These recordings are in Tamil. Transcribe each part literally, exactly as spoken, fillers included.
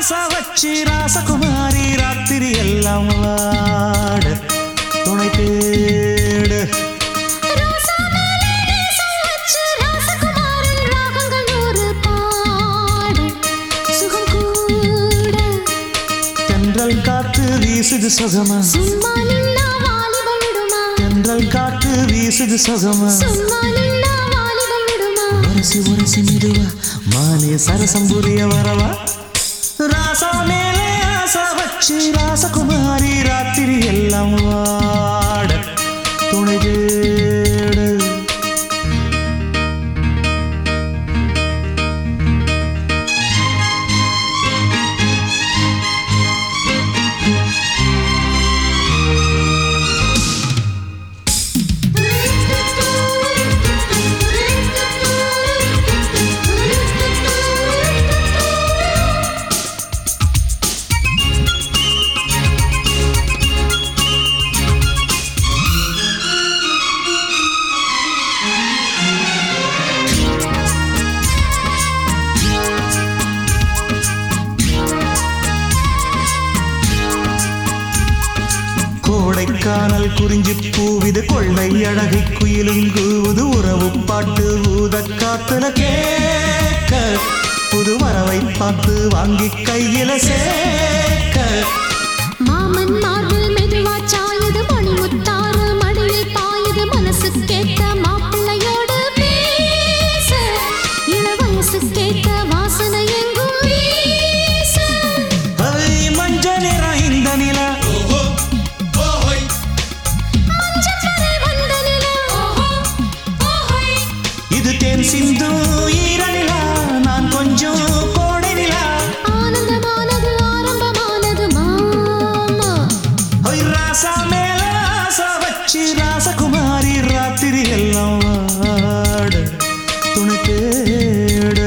ஆசை வச்சு ராசகுமாரி ராத்திரி எல்லாம் வாட துணை தேடு தென்றல் காத்து வீசுது சுகமா சும்மா நின்னா வாலிபம் விடுமா தென்றல் காத்து வீசுது சுகமா சும்மா நின்னா வாலிபம் விடுமா உரசி உரசி மெதுவா மானே சரசம் புரிய வரவா ராசா மேலே ஆசை வச்சு ராசகுமாரி ராத்திரி எல்லாம் வாட துணை தேடு கோடைக்கானல் குறிஞ்சி பூவிது கொள்ளை அழகை குயிலுங்கூது உறவு பாட்டு ஊத காத்துல கேட்க புது வரவை பார்த்து வாங்கி கையில சேர்க்க மாமன் மார்பில் மெதுவா சாயுது மணிமுத்தாறு மடியில் பாயுது மனசு கேட்ட மாப்பிள்ளையோடு பேச இள வயசு கேட்ட வாசனை எங்கும் வீச அவை மஞ்ச நிறம் இந்த நிலா இது தேன் சிந்து ஈரநிலா நான் கொஞ்சம் கோடை நிலா ஆனந்தமானது ஆரம்பமானது மாமா ஒய் ராசா மேல ஆசை வச்சு ராசகுமாரி ராத்திரி எல்லாம் வாட துணை தேடு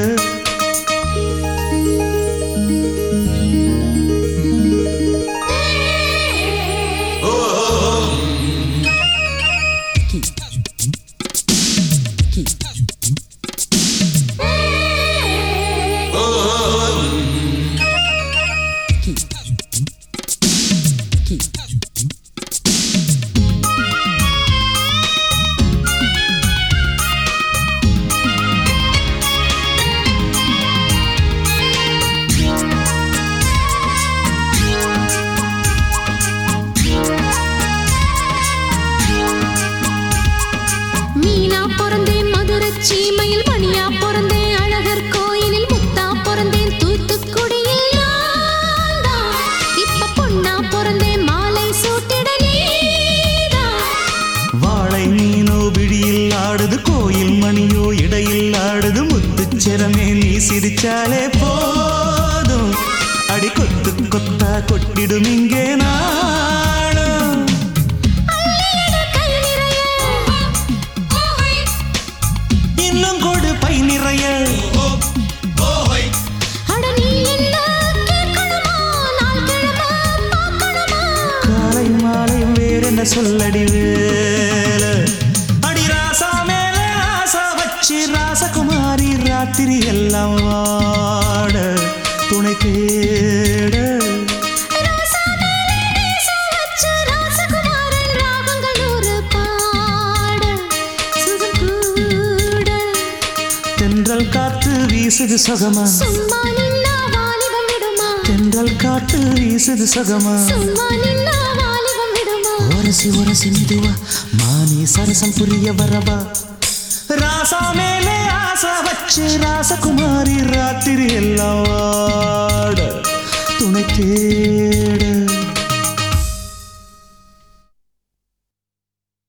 மீனா பிறந்தேன் மதுரைச் சீமையில் மணியா பிறந்தேன் அழகர் கோயிலில் முத்தா பிறந்தேன் தூத்துக்குடியில் நான்தான். இப்ப பொண்ணா பிறந்தேன் மாலை சூட்டிட நீதான். வாழை மீனோ விழியில் ஆடுது கோயில் மணியோ இடையில் ஆடுது முத்துச்சிரமே நீ சிரிச்சாலே போதும் அடி கொத்து கொத்தா கொட்டிடும் இங்கே நாளும் அள்ளியிட கை நிறைய. இன்னும் கொடு பை நிறைய அட நீ என்ன கேட்கணுமா? நாள் கிழமை பார்க்கணுமா? காலை மாலையும் வேறென்ன சொல்லடி வேல அடி ராசா மேல ஆசை வச்சு ராசகுமாரி ராத்திரி எல்லாம் வாட துணை தேட ராசா மேலே நேசம் வச்சு ராசகுமாரன் ராகங்கள் நூறு பாட சுகம் கூட. தென்றல் காத்து வீசுது சுகமா சும்மா நின்னா வாலிபம் விடுமா? தென்றல் காத்து வீசுது சுகமா சும்மா நின்னா வாலிபம் விடுமா? உரசி உரசி மெதுவா மானி சரசம் புரிய வரவா ராசா மேலே ஆசை வச்சு ராசகுமாரி ராத்திரி எல்லாம் வாட துணை தேட